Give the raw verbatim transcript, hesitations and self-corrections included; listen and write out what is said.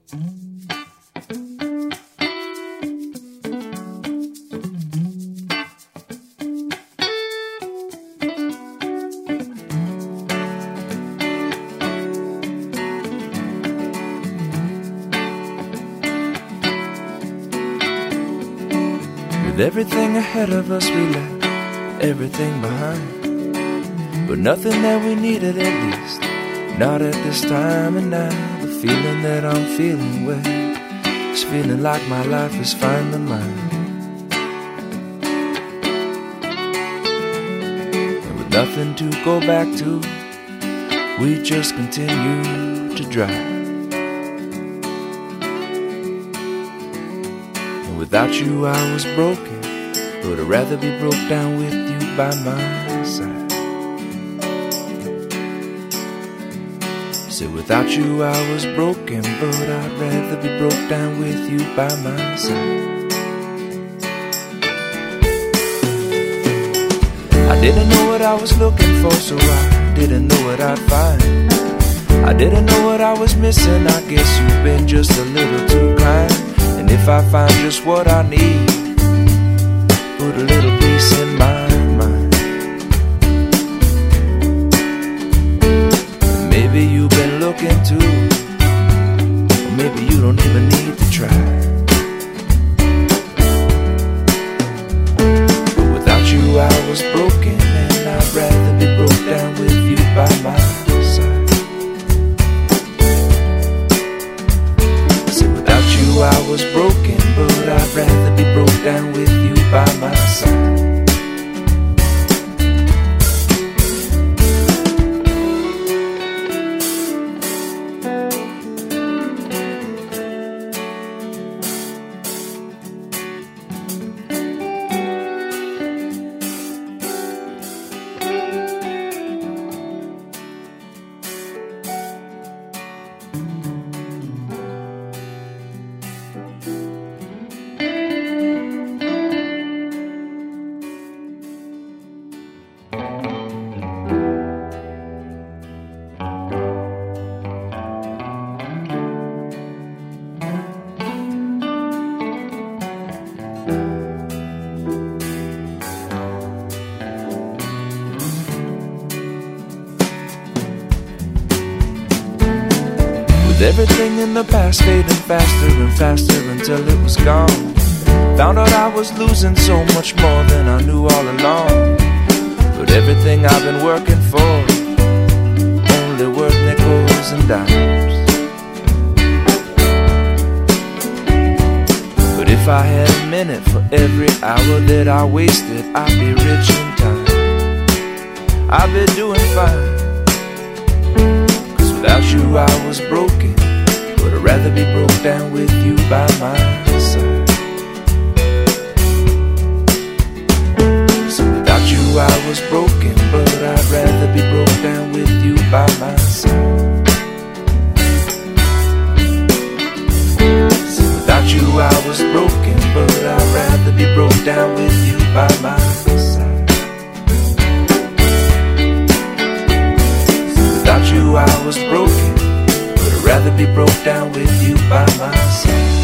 With everything ahead of us, we left everything behind. But nothing that we needed, at least not at this time. And now the feeling that I'm feeling with is feeling like my life is finally mine. And with nothing to go back to, we just continue to drive. Without you I was broken, but I'd rather be broke down with you by my side. Said without you I was broken, but I'd rather be broke down with you by my side. I didn't know what I was looking for, so I didn't know what I'd find. I didn't know what I was missing, I guess you've been just a little too kind. And if I find just what I need, put a little peace in my mind. And maybe you've been looking too, or maybe you don't even need to try. But without you I was broken, and I'd rather be broke down with you by my side. I was broken, but I'd rather be broke down with you by my side. With everything in the past fading faster and faster until it was gone, found out I was losing so much more than I knew all along. But everything I've been working for, only worth nickels and dimes. But if I had a minute for every hour that I wasted, I'd be rich in time. I'd be doing fine. Without you I was broken, but I'd rather be broke down with you by my side. So without you I was broken, but I'd rather be broke down with you by my side. So without you I was broken, but I'd rather be broke down with you by my side. Without you I was broken, but I'd rather be broke down with you by my side.